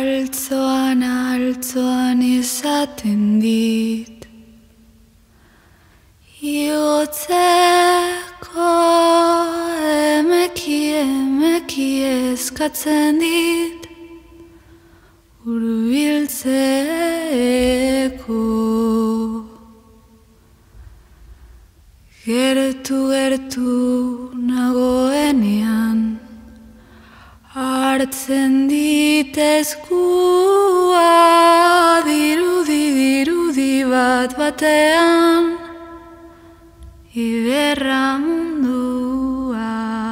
altzoan izaten dit Iotzeko emeki eskatzen dit Hurbiltzeko Gertu nagoenean Hartzen dit eskua dirudi bat batean Iberra mundua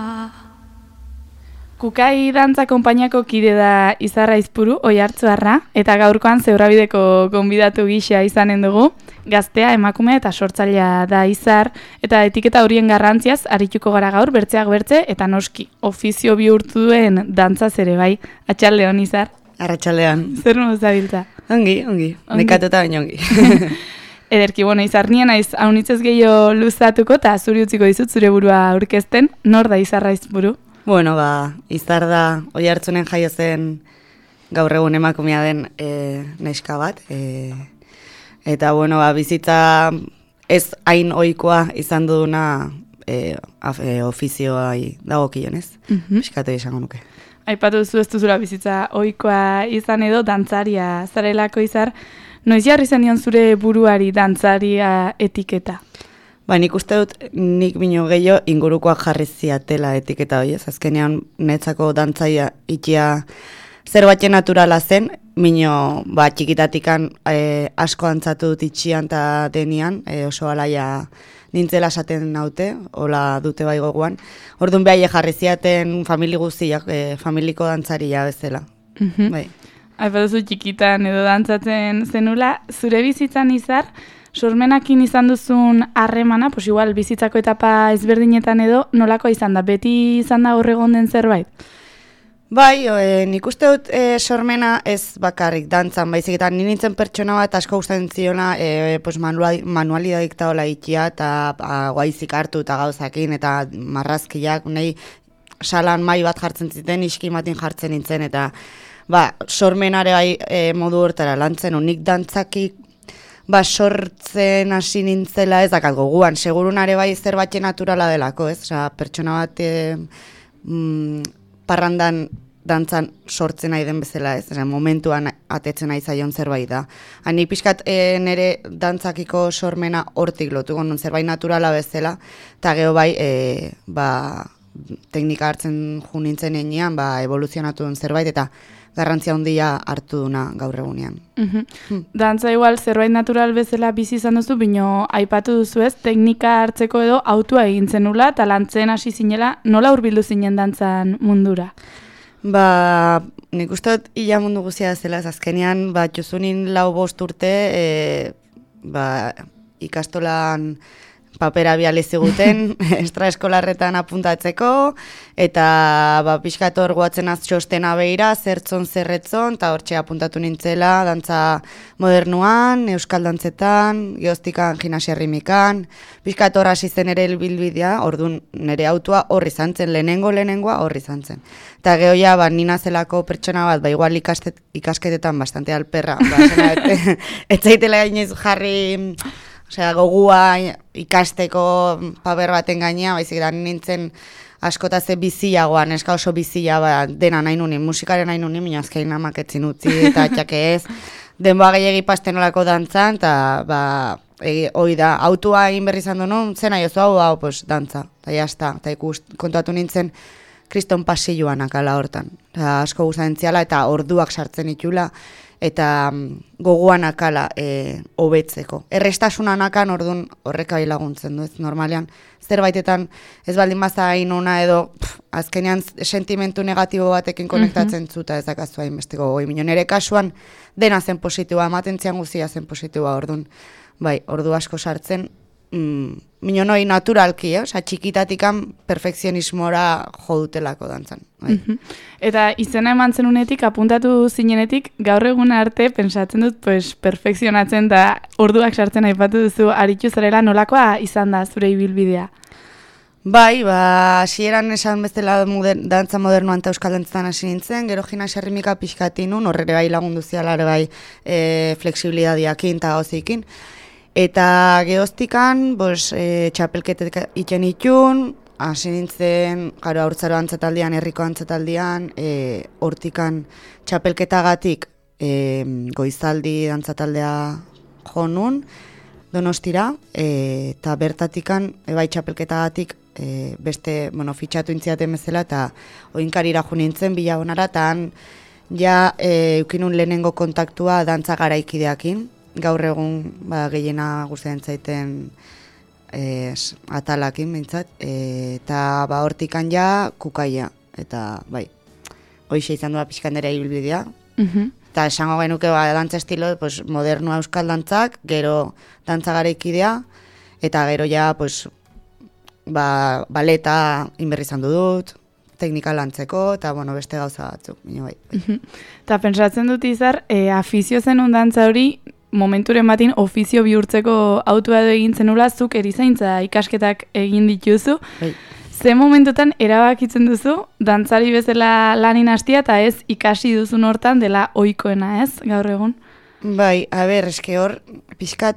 Kukai dantza konpainiako kide da Izar Aizpuru, Oiartzuarra, eta gaurkoan Zebrabideko gonbidatu gisa izanen dugu. Gaztea, emakume eta sortzailea da Izar, eta etiketa horien garrantziaz arituko gara gaur, bertzeak bertze, eta noski, ofizio bihurtu duen dantzaz ere bai. Atxaldeon, Izar? Arratxaldean. Zer modu zabiltza? Ongi. Nekatuta baina ongi. Ederki, Izar, nien naiz haunitzez gehiago luzatuko, eta zuri utziko dizut zure burua aurkezten, nor da Izar Aizpuru? Bueno, Izar da Oiartzunen jaio zen gaur egun emakumea den neska bat. Eta, bizitza ez hain ohikoa izan duduna ofizioa dagokionez. Piskatu izango nuke. Aipatu duzu ez duzula bizitza ohikoa izan edo dantzaria zarelako Izar. Noiz jarri zenion zure buruari dantzaria etiketa? Nik uste dut nik bino gehiago ingurukoak jarri ziatela etiketa hori, ez? Azkenean netzako dantzaia ikia zerbatzen naturala zen, bino txikitatikan asko antzatu dut itxian eta denian, oso alaia nintzela esaten naute, hola dute bai goguan. Orduan behar jarri ziaten famili guztiak, familiko dantzaria bezala. Bai. Aipatuzu txikitan edo dantzatzen zenula, zure bizitzan Izar, sormenakin izan duzun harremana, igual bizitzako etapa ezberdinetan edo, nolakoa izan da? Beti izan da horregon den zerbait? Bai, nik uste dut sormena ez bakarrik dantzan, baizik eta nintzen pertsona bat asko gustatzen ziona manualidadik taola ikia eta guaizik hartu eta gauzakin eta marrazkiak, nahi salan mai bat jartzen ziten, iskimatin jartzen nintzen eta sormenare bai modu hortara lantzen, nik dantzakik sortzen hasi nintzela ez dakat goguan, segurunare bai zerbatxe naturala delako, ez? Pertsona bat parrandan dantzan sortzen nahi den bezala, ez? Momentuan atetzen nahi zaion zerbait da. Ni pixkat nire dantzakiko sormena hortik lotu gondun zerbait naturala bezala, eta geho bai, teknika hartzen jo nintzen enean, evoluzionatu duen zerbait, eta garrantzia handia hartu duna gaur egunean. Dantza igual zerbait natural bezala bizi izan duzu, bino aipatu duzu ez, teknika hartzeko edo autua egin zenula, eta lantzen hasi zinela, nola hurbildu zinen dantzan mundura? Nik uste dut ila mundu guzia zela, azkenean, txuzunin 4-5 urte, ikastolan papera biali ziguten, extraeskolarretan apuntatzeko, eta pixkator guatzen txostena behira, zertzon, zerretzon, eta hortxe apuntatu nintzela, dantza modernuan, euskal dantzetan, geoztikan, gimnasia rimikan, pixkator hasi zen ere bilbidea, orduan nire autua horri zantzen, lehenengoa horri zantzen. Eta gehoia, nina zelako pertsona bat, igual ikasketetan bastante alperra, ez zaitela gainez jarri gogua ikasteko paper baten gaina, baizik da nintzen askotaze biziagoan, eska oso bizia dena nahi nunin, musikaren nahi nunin, minazkein amaketzin utzi eta txake ez. Denboa gehiagi pasten olako dantzan, eta hoi da, autua egin berri izan duen, zen nahi oso hau, dantza, eta jazta, eta kontuatu nintzen kriston pasilloan akala hortan. Asko gustatzen ziala eta orduak sartzen itula, eta gogoan akala hobetzeko. Errestasunan akan orduan horrek bai laguntzen du, ez normalean. Zerbaitetan ez baldin baza hain ona edo azkenean sentimentu negatibo batekin konektatzen zuta ez dakazu hainbesteko goi. Nire kasuan dena zen positiboa, ematen zian guzia zen positiboa orduan. Ordu asko sartzen, minonoi naturalki, txikitatikan perfekzionismora jo dutelako dantzan. Eta izena eman zenunetik, apuntatu zinenetik, gaur egun arte, pensatzen dut, perfekzionatzen da orduak sartzen aipatu duzu, aritu zarela nolakoa izan da zure ibilbidea? Bai, hasieran esan bezala dantza modernoan eta euskal dantzan hasi nintzen, gero gimnasia ritmika pixkati nun, horre bai lagundu ziala, bai flexibilidadiakin eta gozikin. Eta gehoztikan, txapelketek itxen itxun, hasi nintzen, gero haurtzaro antzataldian, herriko antzataldian, hortikan txapelketagatik goizaldi dantzataldea jo nun, Donostira, eta bertatikan, bai txapelketagatik, beste, fitxatu intziaten bezala, eta oinkarira jo nintzen, Bilabonara, eta han, eukinun lehenengo kontaktua dantza garaikideakin, gaur egun, gehiena guztien zaiten atalakin, bintzat, eta hortikan kukaia, eta, bai, hoixe izan duela pixkandera ibilbidea, eta esango genuke dantza estilo modernoa euskal dantzak, gero dantza garaikidea, eta gero baleta inberri izan dut, teknika lantzeko, eta beste gauza batzuk. Eta pentsatzen dut izar, afizio zenun dantza hori, momenturen batin ofizio bihurtzeko autua edo egin zenula, zuk erizaintza ikasketak egin dituzu. Ze momentutan erabakitzen duzu, dantzari bezala lanin hastia eta ez ikasi duzun hortan dela ohikoena, ez, gaur egun? Bai, eske hor, pixkat,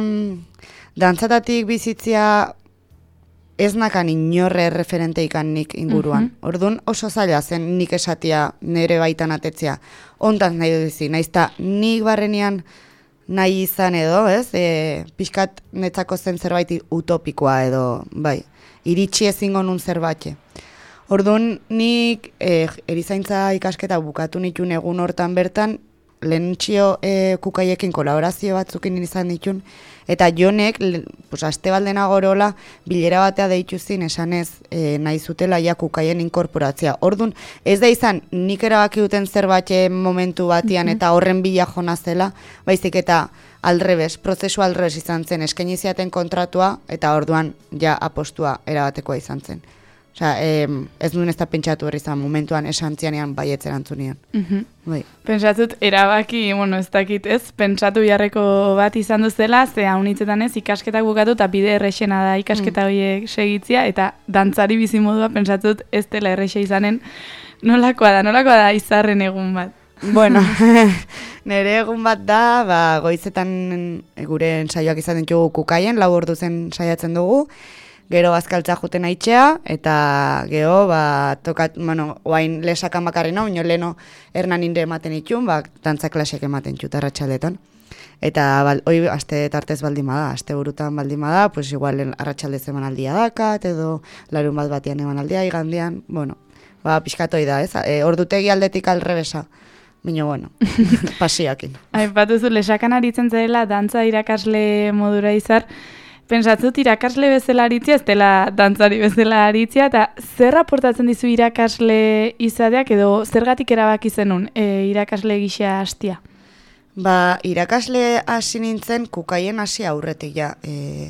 dantzatatik bizitzia ez nakan inorre referente ikan nik inguruan. Orduan oso zaila zen nik esatia nire baitan atetzea. Ontan nahi duzi, naizta nik barrenean nahi izan edo, ez? Pixkat netzako zen zerbait utopikoa edo, bai. Iritsi ezingo nun zerbait. Orduan, nik erizaintza ikasketa bukatu nituen egun hortan bertan, lehentxio kukaiekin kolaborazio batzukin izan ditun, eta jonek, aste baldena gorola, bilera batea deituzin esanez nahi zutela kukaien inkorporatzea. Orduan, ez da izan, nik erabaki duten zerbait momentu batian eta horren bila jona zela, baizik eta aldrebes, prozesu aldrebes izan zen, eskaini ziaten kontratua, eta orduan apostua erabatekoa izan zen. Osea, ez nuen ez da pentsatu hori izan, momentuan esantzianean baietz erantzunean. Bai. Pentsatut, erabaki, ez dakit ez, pentsatu biharreko bat izan duzela, ze haunitzetan ez, ikasketak bukatu eta bide errexena da ikasketa horiek segitzia, eta dantzari bizimodua pentsatut ez dela errexe izanen, nolakoa da izarren egun bat. Bueno, nire egun bat da, goizetan gure ensaioak izan ditugu kukaien, 4 ordu zen saiatzen dugu, gero bazkaltza juten aitxea, eta gero, oain lesakan bakarri no, leheno ernan inde ematen itxun, dantza klasek ematen txut arratsaldetan. Eta hoi aste tartez baldin bada, aste burutan baldin bada, pues igual arratsaldez emanaldia dakat, edo larun bat batian emanaldia, igandian, pixkatoi da, ez? Ordutegi aldetik alrebesa. Baina, pasioakin. Aipatuzu, lesakan aritzen zarela, dantza irakasle modura izar, pentsatzut irakasle bezala aritzia, ez dela dantzari bezala aritzia, eta zer aportatzen dizu irakasle izateak, edo zergatik erabaki zenun irakasle gisa hastia? Irakasle hasi nintzen kukaien hasi aurretik ja.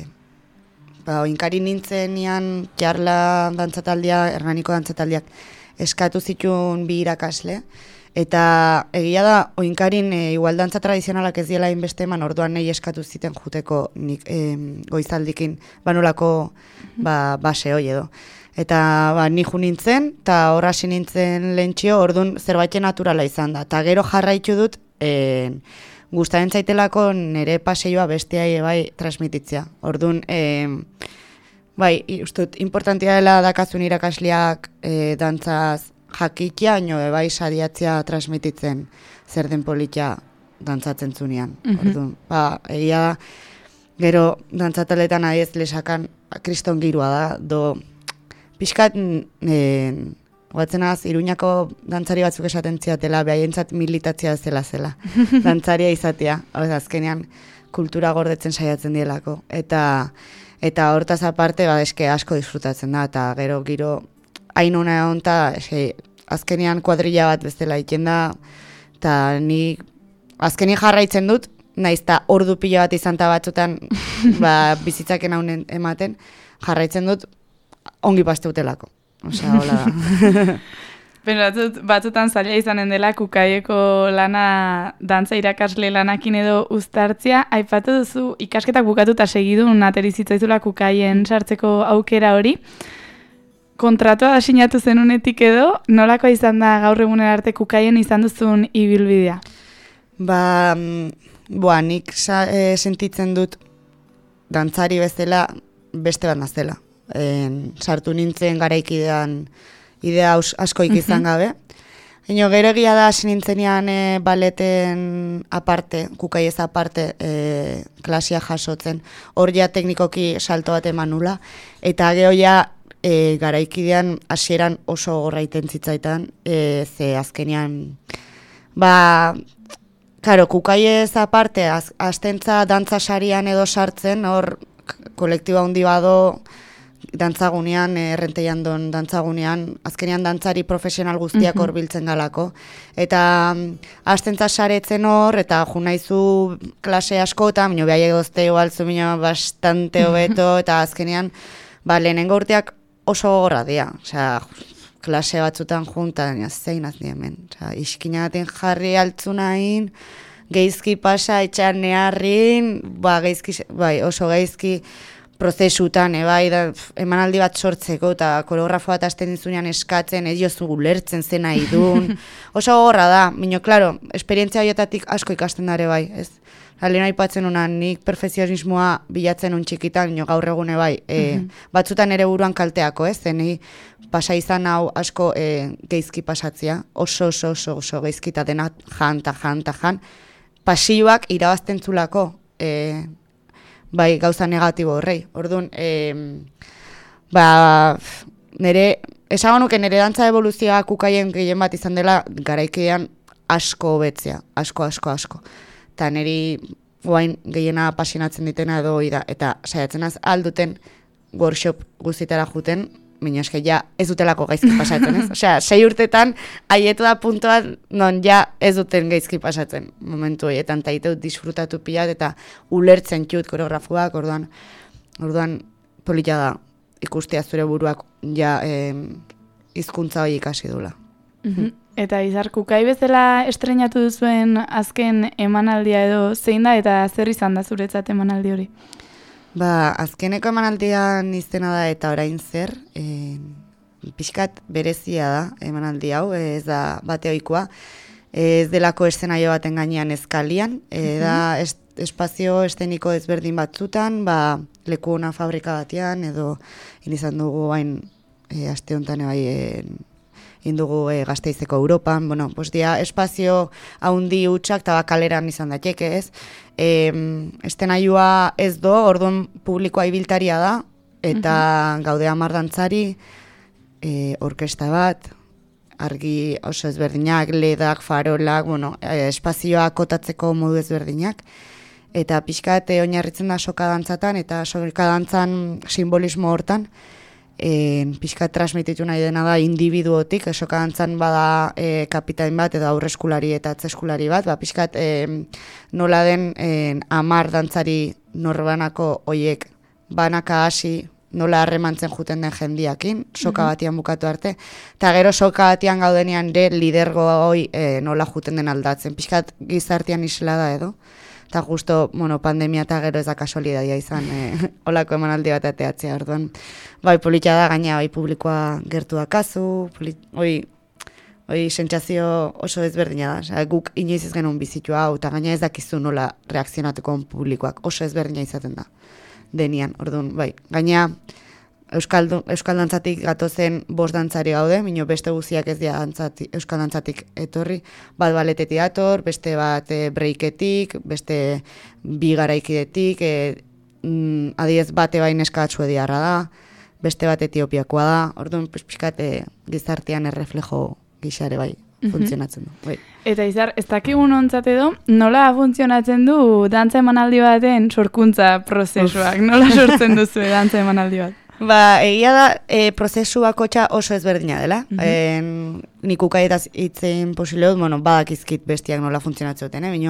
Oinkari nintzen nian jarla dantzataldia, hernaniko dantzataldiak eskatu zituen 2 irakasle, eta egia da, oinkarin igual dantza tradizionalak ez diela inbeste eman, orduan nahi eskatu ziten juteko goizaldikin banolako base hoi edo. Eta ni ju nintzen, eta hor hasi nintzen lehentxio, orduan zerbait naturala izan da. Eta gero jarraitu dut, gustaren zaitelako nire paseioa besteai transmititzea. Orduan, ustut, importantia dela dakazun irakasleak dantzaz jakitia, sadiatzea transmititzen zer den politia dantzatzen zunean. Orduan, egia da, gero dantzataletan adiez lesakan kriston girua da, do pixkat, guatzenaz, Iruñako dantzari batzuk esaten ziatela, behaientzat militatzia zela. Dantzaria izatea, azkenean kultura gordetzen saiatzen dielako. Eta hortaz aparte, eske asko disfrutatzen da, eta gero hain hona egon, azkenean kuadrilla bat bezala iken da, eta ni azkenean jarraitzen dut, naizta ordu pila bat izan ta batzutan bizitzaken haunen ematen, jarraitzen dut ongi pasteutelako. Osea, hola da. Batzutan zaila izanen dela kukaieko lana, dantza irakasle lanakin edo uztartzia. Aipatu duzu ikasketak bukatu eta segidun aterizitzaizula kukaien sartzeko aukera hori. kontratua sinatu zenunetik edo, nolako izan da gaur egunera arte kukaien izan duzun ibilbidea? Nik sentitzen dut dantzari bezala beste bat nazela. Sartu nintzen garaikidean idea askoik izan gabe. Gero egia da hasi nintzenean baleten aparte, kukaiez aparte klasia jasotzen, hor ja teknikoki salto bat eman nula, eta gero ja garaikidean hasieran oso gorraiten zitzaitan, ze azkenean, kukaiez aparte, aztentza dantza sarian edo sartzen, hor kolektiba handi bado, dantzagunean, errenteian don dantzagunean, azkenean dantzari profesional guztiak hor biltzen galako. Eta astentza saretzen hor, eta junaizu klase askota, minio behai egozte igualzu minio bastante hobeto, eta azkenean, lehenengo urteak oso gogorra dira. Osea, klase batzutan juntan, zein azni hemen. Osea, iskinagaten jarri altzunain, geizki pasa, etxan neharrin, oso geizki, prozesutan, emanaldi bat sortzeko, eta koreografo bat hasten dizunean eskatzen, ez jozu gulertzen zen nahi duen. Oso gogorra da, minio, klaro, esperientzia horietatik asko ikasten dare bai, ez? Lehen aipatzen unan, nik perfekzionismoa bilatzen un txikitan, minio, gaur egune bai, batzutan ere buruan kalteako, ez? Zenei pasa izan hau asko geizki pasatzea, oso geizki, eta dena jan, pasioak irabazten zulako, gauza negatibo horrei. Orduan, esago nuke nire dantza evoluzioa kukaien gehien bat izan dela garaikidean asko hobetzea, asko. Eta niri guain gehiena apasionatzen ditena edo da, eta saiatzen alduten workshop guztitara juten, baina eske ja ez dutelako gaizki pasatzen, ez? Osea, 6 urtetan haietu da puntua non ja ez duten gaizki pasatzen momentu horietan, eta haiteu disfrutatu pilat eta ulertzen txut koreografuak, orduan polita da ikustea zure buruak ja hizkuntza hori ikasi dula. Eta Izar, kukai bezala estrenatu duzuen azken emanaldia edo zein da eta zer izan da zuretzat emanaldi hori? Azkeneko emanaldian izena da eta orain zer, pixkat berezia da emanaldi hau, ez da bate ohikoa, ez delako eszenaio baten gainean eskalian, da espazio esteniko ezberdin batzutan, leku ona fabrika batean, edo izan dugu hain aste honetan indugu Gasteizeko Europan, espazio haundi hutsak eta bakaleran izan daiteke, ez? Estenaiua ez do, orduan publikoa ibiltaria da, eta gaude 10 dantzari, orkesta bat, argi oso ezberdinak, ledak, farolak, espazioa kotatzeko modu ezberdinak, eta pixkat oinarritzen da soka dantzatan, eta soka dantzan simbolismo hortan, pixkat transmititu nahi dena da individuotik, soka dantzan bada kapitain bat edo aurreskulari eta atzeskulari bat, pixkat nola den 10 dantzari norbanako hoiek banaka hasi nola harremantzen juten den jendiakin, soka batian bukatu arte, eta gero soka batian gaudenean lidergo hoi nola juten den aldatzen, pixkat gizartean isla da edo. Eta justo, pandemia eta gero ez da kasualidadia izan, olako emanaldi bat ateatzea, orduan. Polita da, gaina, publikoa gertu dakazu, sentsazio oso ezberdina da. Guk inoiz ez genuen bizitu hau, eta gaina ez dakizu nola reakzionatuko publikoak, oso ezberdina izaten da, denian, orduan, gaina, Euskal dantzatik gatozen 5 dantzari gaude, minio beste guziak ez dira Euskal dantzatik etorri, bat baletetik dator, beste bat breiketik, beste 2 garaikidetik, adiez bate bain eskatzu ediarra da, beste bat etiopiakoa da, orduan pixkat gizartean erreflejo gixare funtzionatzen du. Eta Izar, ez dakigun ontzat edo, nola funtzionatzen du dantza emanaldi baten sorkuntza prozesuak? Nola sortzen duzu dantza emanaldi bat? Egia da, prozesu bakotxa oso ezberdina dela. Nik ukaietaz hitzen posible dut, badakizkit bestiak nola funtzionatzen duten,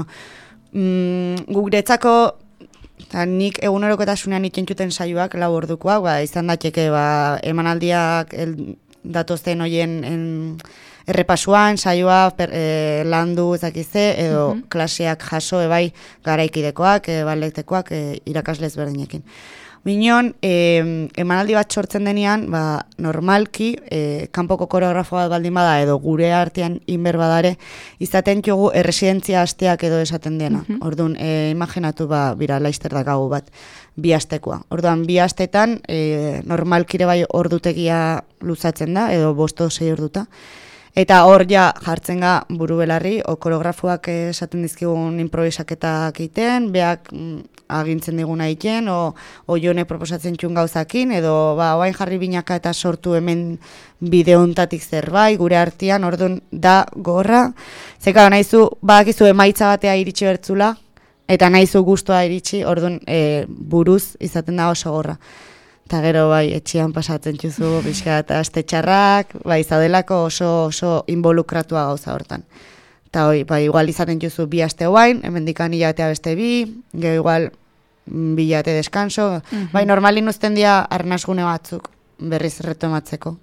guk detzako, nik egunerokotasunean itxentxuten saioak 4 ordukoak, izan dateke emanaldiak datozten hoien errepasuan, saioa landu ezakize, edo klaseak jaso ebai garaikidekoak, balektekoak, irakasle ezberdinekin. Minon, emanaldi bat sortzen denean, normalki, kanpoko koreografo bat baldin bada, edo gure artean inber badare, izaten jogu erresidentzia asteak edo esaten dena. Orduan, imaginatu bira laizter dakagu bat, 2 astekoa. Orduan, 2 astetan, normalkire bai ordutegia luzatzen da, edo 5-6 orduta. Eta hor ja jartzen ga buru belarri, koreografoak esaten dizkigun improvisaketak egiten, beak agintzen diguna egiten, o jone proposatzen txun gauzakin, edo oain jarri binaka eta sortu hemen bideontatik zerbait, gure artean, orduan da gorra. Zeka nahizu, badakizu emaitza batea iritsi bertzula, eta nahizu gustua iritsi, orduan buruz izaten da oso gorra. Eta gero etxean pasatzen txuzu, pixka eta aste txarrak, zaudelako oso involukratua gauza hortan. Eta igual izaten txuzu 2 aste oain, hemendikan hilatea beste 2, gero igual 2 hilate deskanso. Normalin uzten dira arnasgune batzuk, berriz retomatzeko,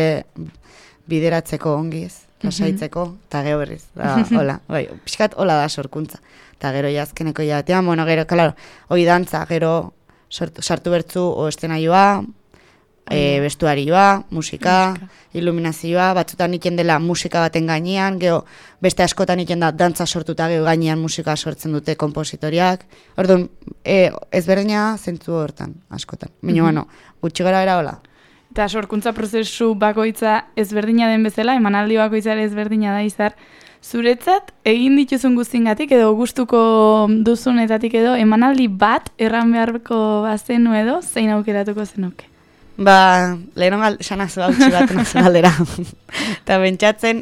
bideratzeko ongi ez, lasaitzeko, eta gero berriz. Hola, pixkat hola da sorkuntza. Eta gero jazkeneko hilatean, gero, klaro, hoi dantza, gero, sartu bertzu estenaioa, bestuarioa, musika, iluminazioa, batzutan iken dela musika baten gainean, gero beste askotan iken da dantza sortuta gero gainean musika sortzen dute kompositoriak. Orduan, ezberdina zentzu hortan, askotan. Baina, gutxi gara bera hola. Eta sorkuntza prozesu bakoitza ezberdina den bezala, emanaldi bakoitza ere ezberdina da izar, zuretzat, egin dituzun guztingatik edo gustuko duzunetatik edo emanaldi bat erran beharko bazenu edo zein aukeratuko zenuke? Lehenon sanazu hautsi bat nazu galdera. Eta bentsatzen,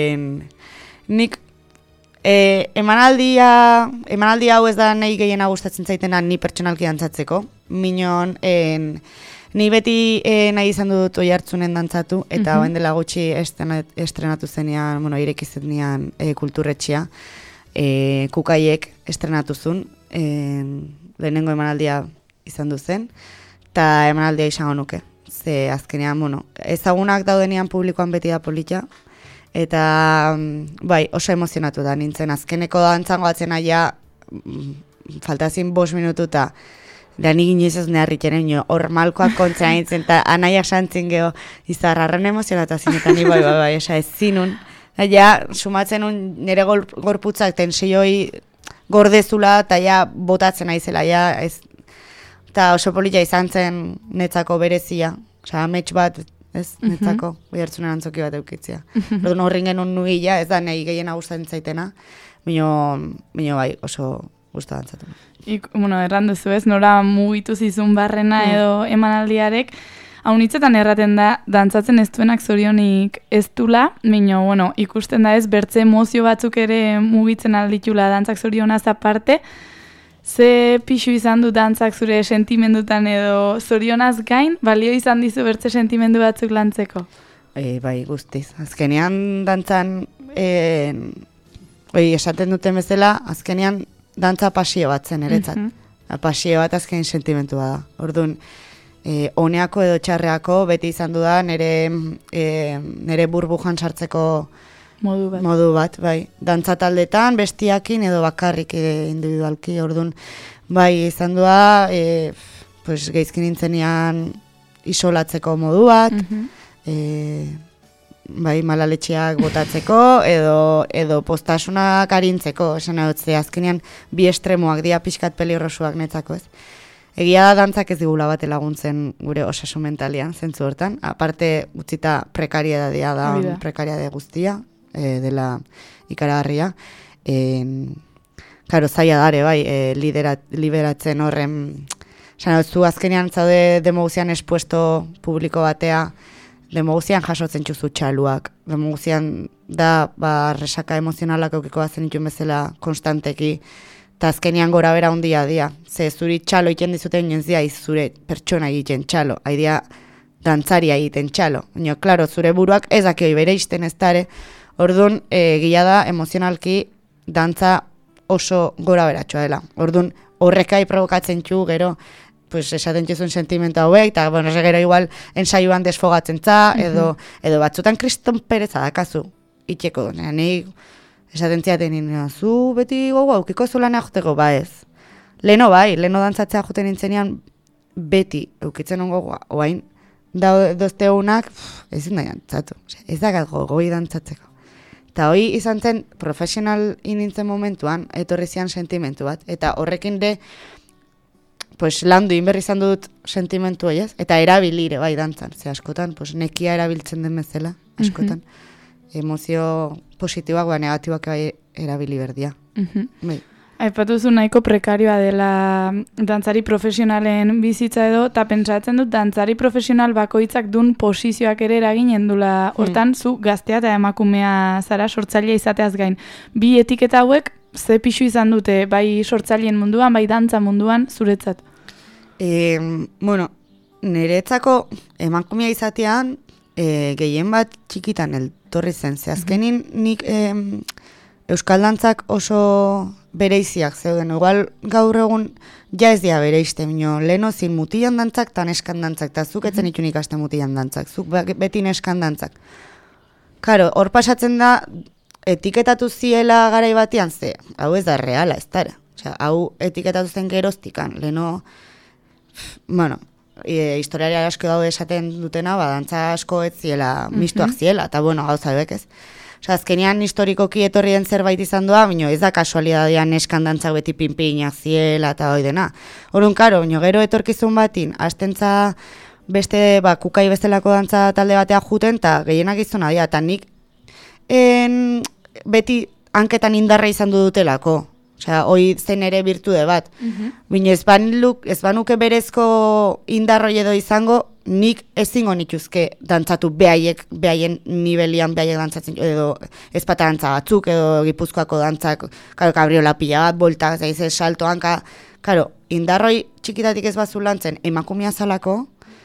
nik emanaldi hau ez da nahi gehiena gustatzen zaitena ni pertsonalki dantzatzeko. Minon, ni beti nahi izan dut oihartzunen dantzatu, eta oen dela gutxi estrenatu zenean, irekizen nean kulturretxea, Kukaiek estrenatu zuen, lehenengo emanaldia izan duzen, eta emanaldia izango nuke. Ze azkenean, ezagunak daudenean publikoan beti da polita, eta oso emozionatu da nintzen. Azkeneko dantzango atzen aia, faltazin 5 minututa, da nik inoiz ez neharritzen egin, hor malkoak kontzea nintzen, eta anaiak santzen geho, izarrarren emozionatazin, eta ni esa ez zinun. Ja, sumatzen nire gorputzak tensioi gordezula, eta ja, botatzen aizela, ja, ez. Eta oso polita izan zen netzako berezia, oza, amets bat, ez, netzako, oihartzunen antzoki bat eukitzia. Orduan horren genuen nugila, ez da nahi gehiena gustatzen zaitena, baina oso gusta dantzatu. Erran duzu ez, nora mugitu zizun barrena edo emanaldiarek, haunitzetan erraten da, dantzatzen ez duenak zorionik ez dula, baina, ikusten da ez, bertze emozio batzuk ere mugitzen alditula dantzak zorionaz aparte, ze pixu izan du dantzak zure sentimendutan edo zorionaz gain, balio izan dizu bertze sentimendu batzuk lantzeko? Guztiz. Azkenean dantzan, esaten duten bezala, azkenean dantza pasio bat zen eretzat. Pasio bat azken sentimentua da. Orduan, honeako edo txarreako beti izan du da nire burbujan sartzeko modu bat, bai. Dantza taldetan, bestiakin edo bakarrik individualki. Orduan, izan du da, geizkin nintzenean isolatzeko modu bat, malaletxeak botatzeko, edo postasunak arintzeko, esan adotze, azkenean bi estremoak dia pixkat peligrosuak netzako ez. Egia da dantzak ez digula bate laguntzen gure osasun mentalian, zentzu hortan, aparte utzita prekariedadea da, prekariedade guztia, dela ikaragarria. Karo, zaila dare, liberatzen horren, esan adotzu, azkenean zaude demoguzian espuesto publiko batea, demoguzian jasotzen txuzu txaluak. Demoguzian da, resaka emozionalak eukiko bazen itun bezala konstanteki, eta azkenean gora bera hundia dia. Ze zuri txalo egiten dizuten jentzia, zure pertsona egiten txalo, haidea dantzaria egiten txalo. Baina, klaro, zure buruak ezak hori bere izten ez dare, orduan, gila da emozionalki dantza oso gora beratxoa dela. Orduan, horrekai provokatzen txu, gero, esaten txuzun sentimentu hauek, eta, gero igual ensaioan desfogatzen za, edo batzutan kriston pereza dakazu, itxeko, nik esaten ziaten zu beti gogo, aukiko zu lanea joteko, ez. Leno dantzatzea joten nintzenean, beti eukitzen ongo oain, dozte honak, ezin da dantzatu. Ez da goi dantzatzeko. Eta hoi izan zen, profesional inintzen momentuan, etorri zian sentimentu bat. Eta horrekin de, pues, landu inberri izan dut sentimentu ez? Eta erabilire bai dantzan. Ze askotan, pues, nekia erabiltzen den bezala, askotan. Emozio positiboak, negatibak bai erabili berdia. Bai. Aipatuzu nahiko prekarioa dela dantzari profesionalen bizitza edo, eta pentsatzen dut dantzari profesional bakoitzak dun posizioak ere eraginen dula. Hortan, zu gaztea eta emakumea zara sortzailea izateaz gain. Bi etiketa hauek ze pixu izan dute, bai sortzaileen munduan, bai dantza munduan, zuretzat? Bueno, niretzako emakumea izatean gehien bat txikitan eltorri zen. Ze azkenin nik euskal dantzak oso bereiziak zeuden. Igual gaur egun ja ez dira bereizte, leheno zin mutilan dantzak eta neskan dantzak, eta zuk etzen itun ikaste mutilan dantzak, zuk beti neskan dantzak. Karo, hor pasatzen da, etiketatu ziela garai batean, ze, hau ez da reala, ez dara. Osea, hau etiketatu zen geroztikan, leheno, bueno, historiari asko daude esaten dutena, dantza asko ez ziela, mistuak ziela, eta bueno, gauza ez. Osa, azkenean historikoki etorri den zerbait izan doa, bino ez da kasualidadian neskan dantzak beti pinpinak ziela eta hoi dena. Horun, karo, gero etorkizun batin, astentza beste kukai bestelako dantza talde batea juten, eta gehienak izuna dira, eta nik beti hanketan indarra izan dutelako. Osea, hoi zen ere birtude bat. Bino ez banuke berezko indarroi edo izango, nik ezingo nituzke dantzatu behaien nibelian behaiek dantzatzen, edo ezpata dantza batzuk, edo gipuzkoako dantzak, karo, kabriola pila bat, boltak, zaize, salto, hanka. Karo, indarroi txikitatik ez bazu lantzen emakumea zalako,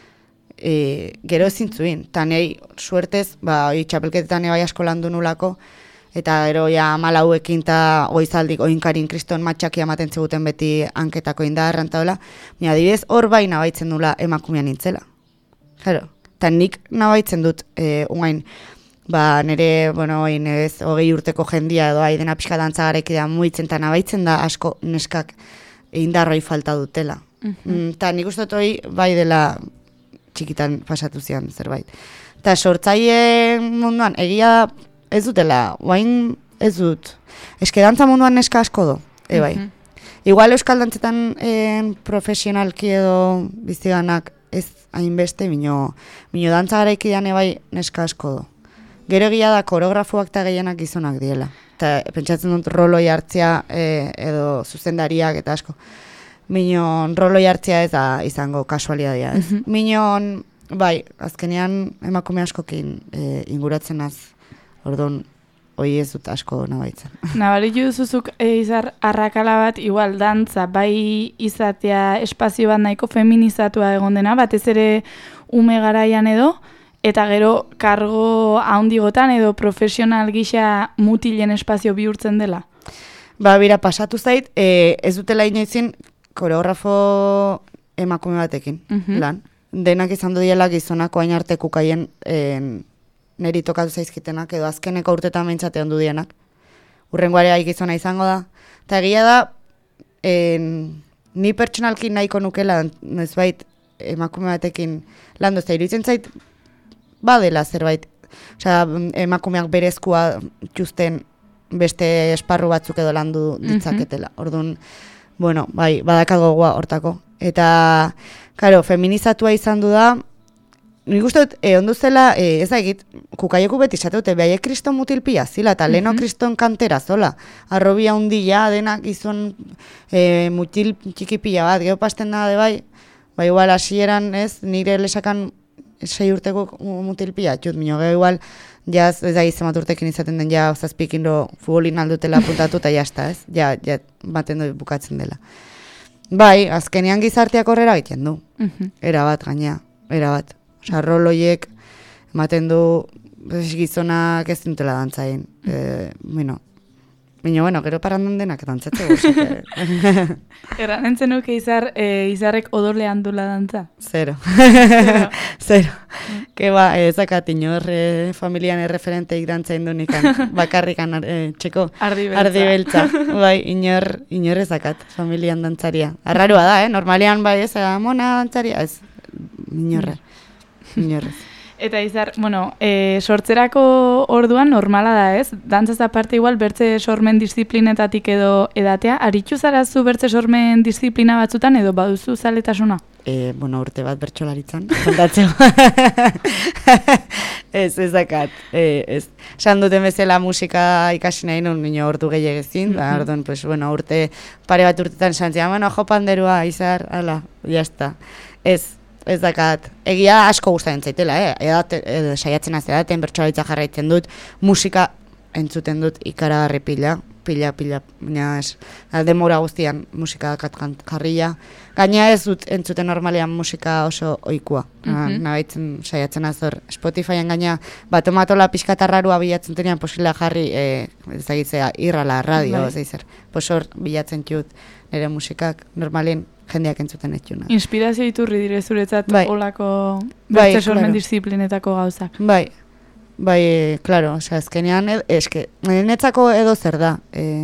gero ezin zuen. Ta nahi, suertez, txapelketetan bai asko landu nulako, eta gero ja malauekin eta goizaldik oinkarin kriston matxakia ematen ziguten beti hanketako indarran eta dola. Adibidez, hor bai nabaitzen nula emakumean nintzela. Claro, eta nik nabaitzen dut, ungain, nire, ez 20 urteko jendia edo dena pixka dantza garekidea muitzen, eta nabaitzen da asko neskak indarroi falta dutela. Eta nik uste dut hori bai dela txikitan pasatu zian zerbait. Eta sortzaile munduan, egia ez dutela, guain ez dut. Eske dantza munduan neska asko do, bai. Igual euskal dantzetan profesionalki edo biziganak ez hainbeste, mino dantza garaikidean ebai neska asko do. Gero egia da koreografoak eta gehienak gizonak diela. Eta pentsatzen dut roloi hartzea edo zuzendariak eta asko. Minon roloi hartzea ez da izango kasualidadia ez. Minon, bai, azkenean emakume askokin inguratzen az. Orduan, hoi ez dut asko nabaitzen. Nabaritu duzuzuk izar arrakala bat, igual dantza, bai izatea espazio bat nahiko feminizatua egon dena, batez ere ume garaian edo, eta gero kargo haundigotan edo profesional gisa mutilen espazio bihurtzen dela? Bira, pasatu zait, ez dutela inoizin koreografo emakume batekin, lan. Denak izan dudiela gizonako hain arte kukaien neri tokatu zaizkitenak, edo azkeneko urtetan mentzate ondu dienak. Urrengoarea gizona izango da. Eta egia da, ni pertsonalki nahiko nukela, nezbait emakume batekin landu, ez da iruditzen zait, badela zerbait. Osea, emakumeak berezkoa txusten beste esparru batzuk edo landu ditzaketela. Orduan, bueno, bai, badakagoa hortako. Eta, karo, feminizatua izan du da, nik uste dut, ondu zela, ez da egit, kukaieku beti esateute, behaiek kriston mutilpia zila, eta leheno kriston kantera zola. Arrobia hundia, denak gizon mutil txikipila bat, geho pasten da, bai, igual, hasieran ez, nire lesakan 6 urteko mutilpia, txut, mino, geho igual, jaz, ez da gizemat urtekin izaten den, ja, zazpikin do, futbolin aldutela puntatu, eta jazta, ez, ja, baten du bukatzen dela. Bai, azkenean gizarteak horrela egiten du, erabat, gaina, erabat. Osa, roloiek ematen du gizonak ez dintela dantzain. Bueno, gero parandan denak dantzatze gozak. Erran entzen nuke izarrek odorlean dula dantza? Zero. Keba, ezakat inor familian erreferenteik dantzain dunikan, bakarrikan txeko Ardi beltza. Bai, inor ezakat familian dantzaria. Arrarua da, normalian bai ez, mona dantzaria, ez, inorrez. Eta Izar, bueno, sortzerako orduan normala da ez? Dantzaz aparte igual bertze sormen disiplinetatik edo edatea, aritzu zarazu bertze sormen disiplina batzutan edo baduzu zaletasuna? Bueno, urte bat bertsolaritzan, kontatzeko. Ezakat. Esan duten bezala musika ikasi nahi nun, nino ordu gehiagezin, orduan, pues, bueno, pare bat urtetan esan zian, bueno, jo panderua, Izar, ala, jazta. Ez dakat, egia asko gustatzen zaitela, saiatzen az edaten, bertsolaritza jarraitzen dut, musika entzuten dut ikaragarri pila, baina demora guztian musika dakat jarria. Gaina ez dut entzuten normalean musika oso ohikoa. Nabaitzen saiatzen azor Spotifyen gaina batomatola pixkatarrarua bilatzen tenean posila jarri, ezagitzea, irrala, radio, zeizer. Posor bilatzen txut nire musikak normalen jendeak entzuten etxuna. Inspirazio iturri dire zuretzat olako bertze sormen disiplinetako gauzak. Bai, claro, azkenean, netzako edo zer da.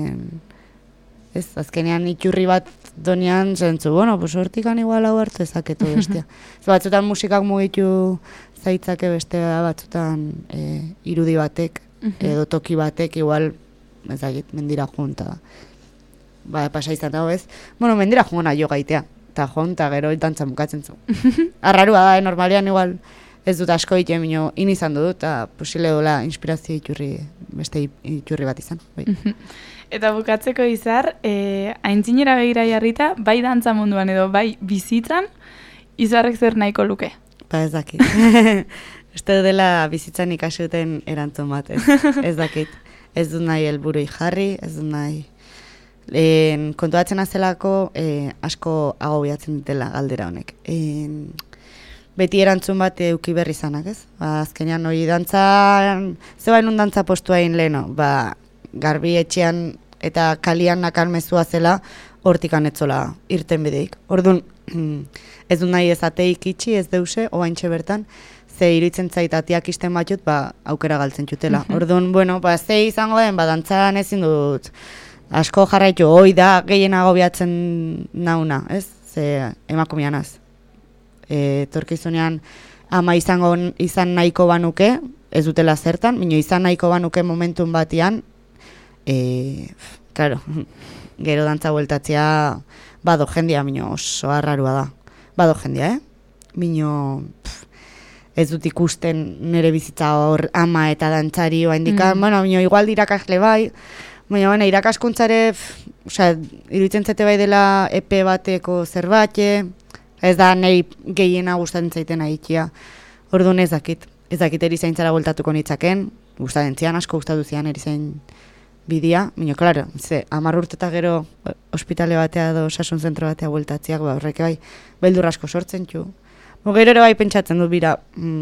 Azkenean iturri bat donean zentzu, bueno, pues hortikan igual hau hartu ezaketu bestia. Batzutan musikak mugitu zaitzake beste batzutan irudi batek, edo toki batek, igual, ezagit, mendira junta. Pasa izan dago ez. Bueno, mendira jona jo gaitea. Eta jon, eta gero dantza mukatzen zu. Arrarua da, normalean igual ez dut asko egiten minio izan dut, eta posile dola inspirazio iturri, beste iturri bat izan. Eta bukatzeko Izar, aintzinera begira jarrita, bai dantza munduan edo bai bizitzan, Izarrek zer nahiko luke? Ez dakit. Uste dela bizitzan ikasi duten erantzun bat, ez dakit. Ez dut nahi helburui jarri, ez dut nahi... kontuatzen azelako asko agobiatzen dutela galdera honek. Beti erantzun bat euki berri zanak, ez? Azkenean hori dantzan, zebain un dantza postua egin leheno, garbi etxean eta kalian nakalmezua zela, hortikan etzola irten bideik. Orduan, ez du nahi ez ateik itxi, ez deuse, oaintxe bertan, ze iruditzen zaitatiak isten batut, aukera galtzen txutela. Orduan, bueno, ze izango den, dantzan ezin dut, asko jarraitu, hoi da gehien agobiatzen nauna, ez? Ze emakumeanaz. Torkizunean ama izan nahiko banuke, ez dutela zertan, minio izan nahiko banuke momentun batian, claro, gero dantza bueltatzea bado jendia, minio oso arrarua da. Bado jendia, minio ez dut ikusten nire bizitza hor ama eta dantzari oa indikan, bueno, minio igual irakasle bai, baina irakaskuntzare, iruditzen zete bai dela epe bateko zerbait, ez da nahi gehiena gustatzen zaiten ahitia. Orduan ez dakit erizaintzara voltatuko nitzaken, gustatzen zian, asko gustatu zian erizain bidea, minio, klaro, 10 urte eta gero ospitale batea edo osasun zentro batea voltatziak, horrek bai, beldur asko sortzen txu. Gero ere bai pentsatzen dut bira,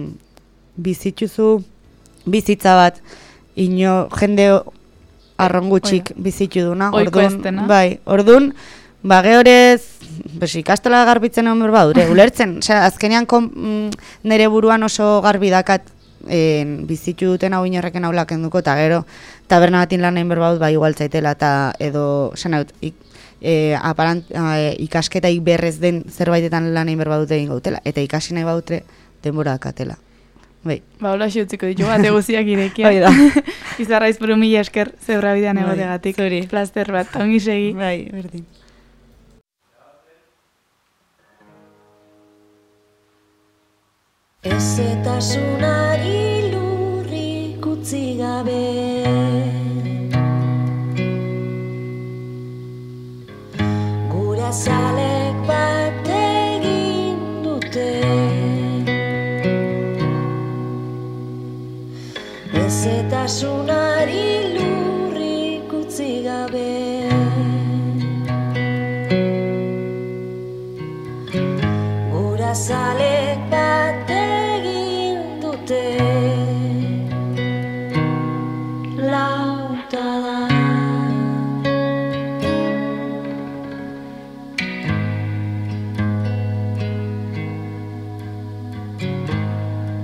bizitzuzu bizitza bat, jende arrongutxik bizitu duna. Oiko estena. Bai, orduan, gehorez, ikastola garbitzen egon behar badure, ulertzen. Azkenean nire buruan oso garbi dakat bizitu duten hau inorreken haulak enduko, eta gero, taberna batin lan egin behar badut, igual zaitela, eta edo, ikasketaik berrez den zerbaitetan lan egin behar badut egin gautela, eta ikasi nahi badutre denbora dakatela. Bai. Hola xutziko ditu bat eguziak irekia. Bai da. Izarraiz buru mila esker zebra bidean egotegatik. Plaster bat, ongi segi. Bai, berdin. Ezetasunari lurrik utzi gabe gure azalek bat egin dute Ezetasunari lurrik utzi gabe gure azalek